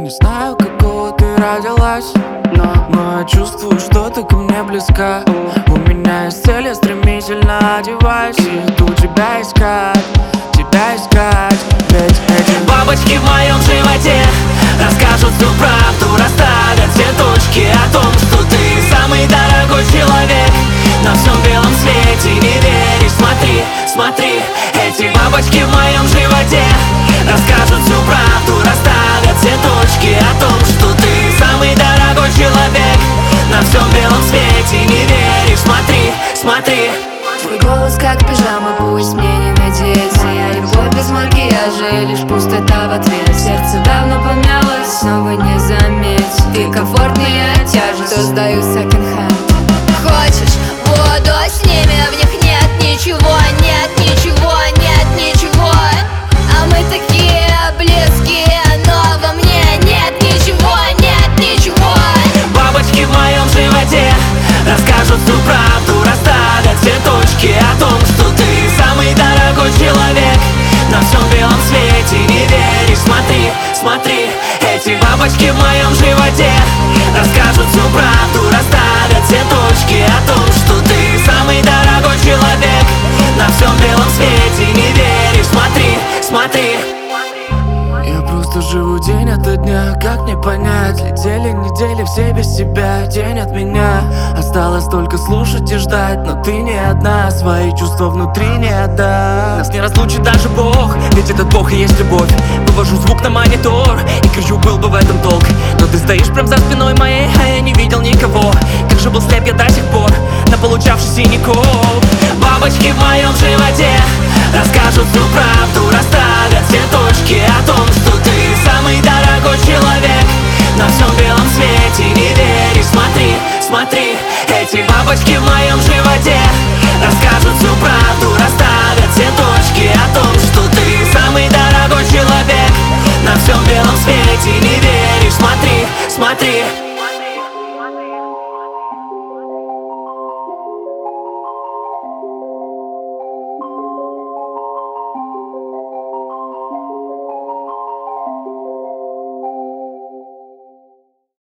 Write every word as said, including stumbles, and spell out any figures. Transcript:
не знаю, какого ты родилась, но, но я чувствую, что ты ко мне близка. У меня есть цель, я стремительно одеваюсь и иду тебя искать, тебя искать. Ведь эти бабочки в моем животе расскажут всю правду, расставят все точки о том, что ты самый дорогой человек на всем белом свете. Не веришь? Смотри, смотри, эти бабочки в моем животе расскажут всю правду, расставят все точки о том, что ты самый дорогой человек на всем белом свете. Не веришь? Смотри, смотри. Твой голос как пижама, пусть мне не надеть. Я любовь без макияжа и лишь пустота в ответ. Сердце давно помялось, снова не заметь. Ты комфортнее тяжесть, то сдаю секонд-хенд. Хочешь воду, а с ними в них нет ничего, нет ничего, нет ничего. А мы такие близкие, но во мне нет ничего, нет ничего. Бабочки в моем животе расскажут всю правду, расставят все точки о том, что ты самый дорогой человек на всем белом свете. Не веришь? Смотри, смотри, эти бабочки в моем животе расскажут всю правду, расставят все точки о том, что ты самый дорогой человек на всем белом свете. Не веришь? Смотри, смотри. Я просто живу день ото дня, как не понять? Летели недели все без тебя, день от меня. Осталось только слушать и ждать, но ты не одна, свои чувства внутри не отдашь. Нас не разлучит даже Бог, ведь этот Бог и есть любовь. Вывожу звук на монитор и кричу, был бы в этом толк. Но ты стоишь прям за спиной моей, а я не видел никого. Как же был слеп я до сих пор, наполучавший синяков. Бабочки в моем животе расскажут всю правду, расставят все точки о том, что ты самый дорогой человек на всем белом свете. Не веришь? Смотри, смотри, эти бабочки в моем животе расскажут всю правду, расставят все точки о том, что ты самый дорогой человек на всем белом свете. Не